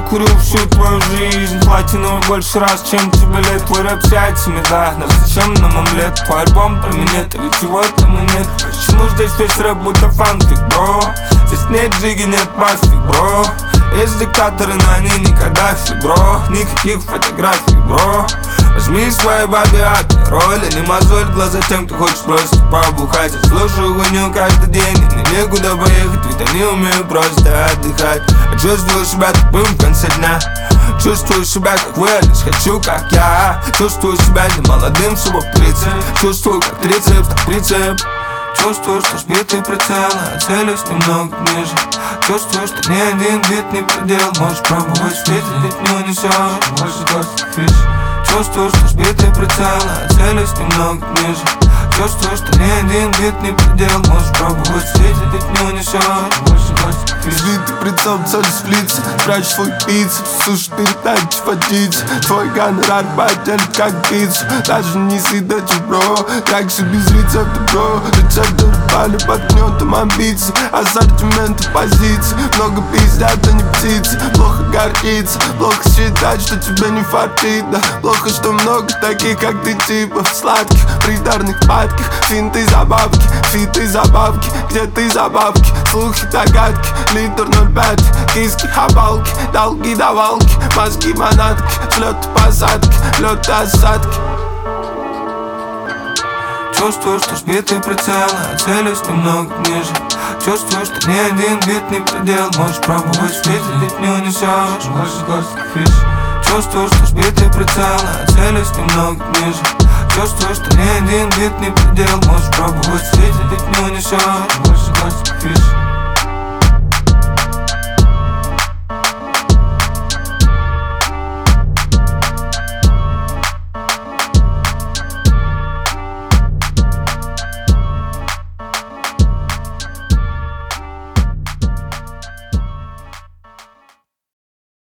курю всю твою жизнь, платиновый больше раз, чем тебе лет. Твой рэп с яйцами, да, но зачем нам омлет? Твой альбом про минет, а ведь чего там и нет. Почему здесь весь рэп будто фанфик, бро? Здесь нет джиги, нет пластик, бро. Есть диктаторы, но они не Каддафи, бро. Никаких фотографий, бро. Возьми свои бабе роль, а не мозоль глаза тем, кто хочет просто побухать. Я слушаю гоню каждый день, и мне некуда поехать, ведь они умеют просто отдыхать. Я чувствую себя тупым в конце дня, чувствую себя как Уэллис, хочу как я. Чувствую себя не молодым, всего в 30. Чувствую как трицепс, так прицеп. Чувствую, что сбитый прицел, а целюсь немного ниже. Чувствую, что ни один бит не предел. Можешь пробовать встретить, ведь не унесешь больше гостей фиш. Чувствую, что сбитый прицел, а целюсь немного ниже. Чувствую, что ни один бит не предел. Можешь пробовать встретить, ведь не унесешь больше гостей фиш. Сбитый прицел, целюсь в лица, прячь свой бицепс, сушь передачи водиться. Твой гонорар потянет как пиццу, даже не съедать, бро. Реакции без рецепта, бро. Рецепторы пали под гнетом амбиций, ассортимент и позиций. Много пиздят, а не птицы. Плохо гордиться, плохо считать, что тебе не фартит, да. Плохо, что много таких, как ты, типа сладких, придарных падких. Финты, забавки, фиты, забавки. Где ты, забавки, слухи, догадки. Литр 0,5, киски, хабалки. Долги, давалки, мозги, манатки. Взлеты, посадки, лёты, осадки. Чувствую, что сбитый прицел, а целюсь немного ниже. Чувствую, что ни один бит не предел. Можешь пробовать встретить, ведь не унесешь больше гостей фиш. Чувствую, что сбитый прицел, а целюсь немного ниже. Чувствую, что ни один бит не предел. Можешь пробовать встретить, ведь не унесешь больше гостей фиш.